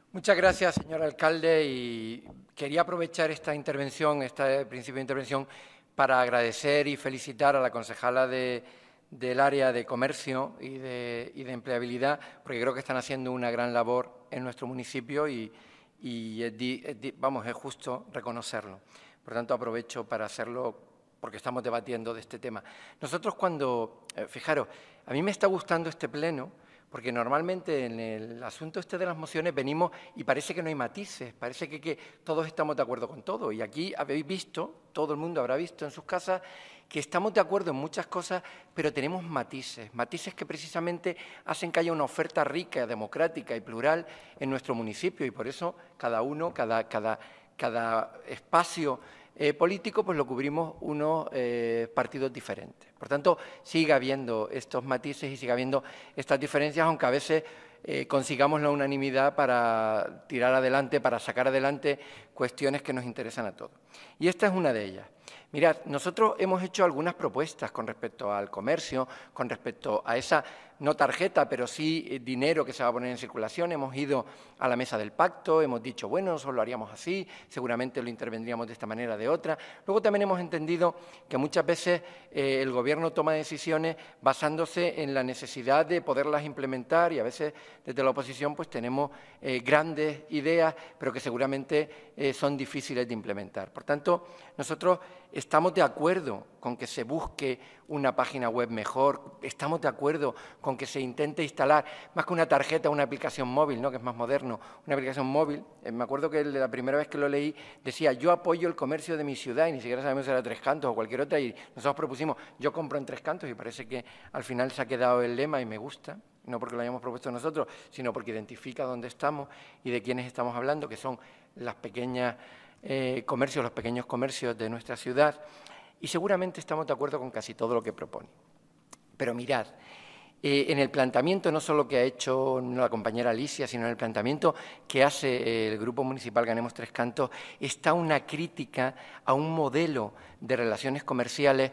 Muchas gracias, señor alcalde, y quería aprovechar esta intervención, este principio de intervención, para agradecer y felicitar a la concejala del área de comercio y de empleabilidad, porque creo que están haciendo una gran labor en nuestro municipio y es justo reconocerlo. Por tanto, aprovecho para hacerlo porque estamos debatiendo de este tema. Nosotros fijaros, a mí me está gustando este pleno, porque normalmente en el asunto de las mociones venimos y parece que no hay matices, parece que todos estamos de acuerdo con todo. Y aquí habéis visto, todo el mundo habrá visto en sus casas, que estamos de acuerdo en muchas cosas, pero tenemos matices que precisamente hacen que haya una oferta rica, democrática y plural en nuestro municipio. Y por eso cada espacio político pues lo cubrimos unos partidos diferentes. Por tanto, sigue habiendo estos matices y sigue habiendo estas diferencias, aunque a veces consigamos la unanimidad para tirar adelante, para sacar adelante cuestiones que nos interesan a todos. Y esta es una de ellas. Mirad, nosotros hemos hecho algunas propuestas con respecto al comercio, con respecto a esa, no tarjeta, pero sí dinero que se va a poner en circulación. Hemos ido a la mesa del pacto, hemos dicho, bueno, nosotros lo haríamos así, seguramente lo intervendríamos de esta manera o de otra. Luego también hemos entendido que muchas veces el Gobierno toma decisiones basándose en la necesidad de poderlas implementar y a veces desde la oposición pues tenemos grandes ideas, pero que seguramente son difíciles de implementar. Por tanto, nosotros estamos de acuerdo con que se busque una página web mejor, estamos de acuerdo con que se intente instalar, más que una tarjeta, una aplicación móvil, ¿no?, que es más moderno, una aplicación móvil. Me acuerdo que la primera vez que lo leí decía, yo apoyo el comercio de mi ciudad, y ni siquiera sabemos si era Tres Cantos o cualquier otra, y nosotros propusimos, yo compro en Tres Cantos, y parece que al final se ha quedado el lema y me gusta, no porque lo hayamos propuesto nosotros, sino porque identifica dónde estamos y de quiénes estamos hablando, que son las pequeñas comercios, los pequeños comercios de nuestra ciudad, y seguramente estamos de acuerdo con casi todo lo que propone. Pero mirad, en el planteamiento no solo que ha hecho la compañera Alicia, sino en el planteamiento que hace el Grupo Municipal Ganemos Tres Cantos, está una crítica a un modelo de relaciones comerciales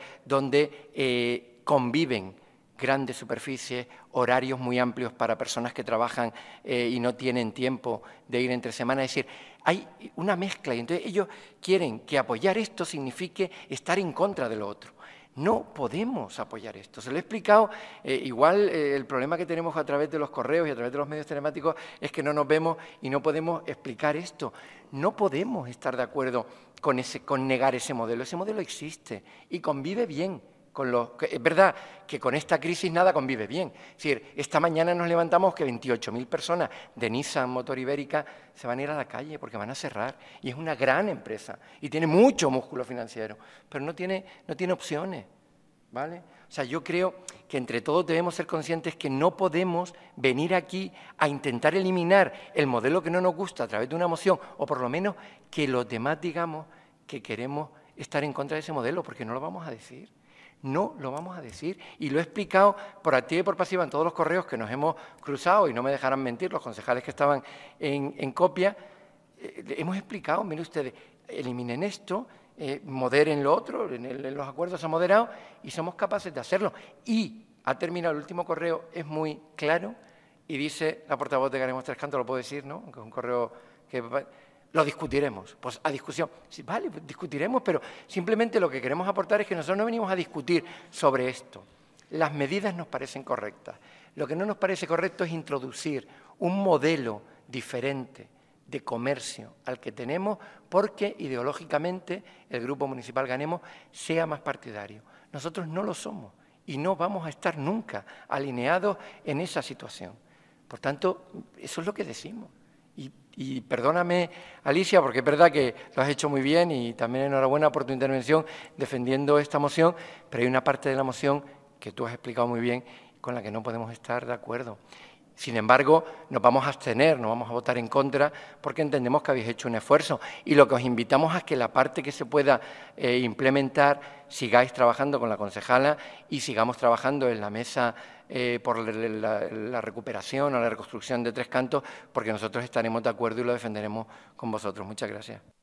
donde conviven grandes superficies, horarios muy amplios para personas que trabajan y no tienen tiempo de ir entre semanas. Es decir, hay una mezcla y entonces ellos quieren que apoyar esto signifique estar en contra de lo otro. No podemos apoyar esto. Se lo he explicado, igual el problema que tenemos a través de los correos y a través de los medios telemáticos es que no nos vemos y no podemos explicar esto. No podemos estar de acuerdo con negar ese modelo. Ese modelo existe y convive bien. Es verdad que con esta crisis nada convive bien. Es decir, esta mañana nos levantamos que 28.000 personas de Nissan Motor Ibérica se van a ir a la calle porque van a cerrar. Y es una gran empresa y tiene mucho músculo financiero, pero no tiene opciones, ¿vale? O sea, yo creo que entre todos debemos ser conscientes que no podemos venir aquí a intentar eliminar el modelo que no nos gusta a través de una moción, o por lo menos que los demás digamos que queremos estar en contra de ese modelo, porque no lo vamos a decir. No lo vamos a decir, y lo he explicado por activa y por pasiva en todos los correos que nos hemos cruzado, y no me dejarán mentir los concejales que estaban en copia. Hemos explicado, miren ustedes, eliminen esto, moderen lo otro, en los acuerdos se ha moderado y somos capaces de hacerlo. Y ha terminado el último correo, es muy claro, y dice la portavoz de Ganemos Tres Cantos, lo puedo decir, ¿no?, que es un correo que... Lo discutiremos, pues a discusión. Sí, vale, pues discutiremos, pero simplemente lo que queremos aportar es que nosotros no venimos a discutir sobre esto. Las medidas nos parecen correctas. Lo que no nos parece correcto es introducir un modelo diferente de comercio al que tenemos porque ideológicamente el Grupo Municipal Ganemos sea más partidario. Nosotros no lo somos y no vamos a estar nunca alineados en esa situación. Por tanto, eso es lo que decimos. Y perdóname, Alicia, porque es verdad que lo has hecho muy bien y también enhorabuena por tu intervención defendiendo esta moción, pero hay una parte de la moción que tú has explicado muy bien con la que no podemos estar de acuerdo. Sin embargo, nos vamos a abstener, no vamos a votar en contra porque entendemos que habéis hecho un esfuerzo y lo que os invitamos es que la parte que se pueda implementar sigáis trabajando con la concejala y sigamos trabajando en la mesa por la recuperación o la reconstrucción de Tres Cantos, porque nosotros estaremos de acuerdo y lo defenderemos con vosotros. Muchas gracias.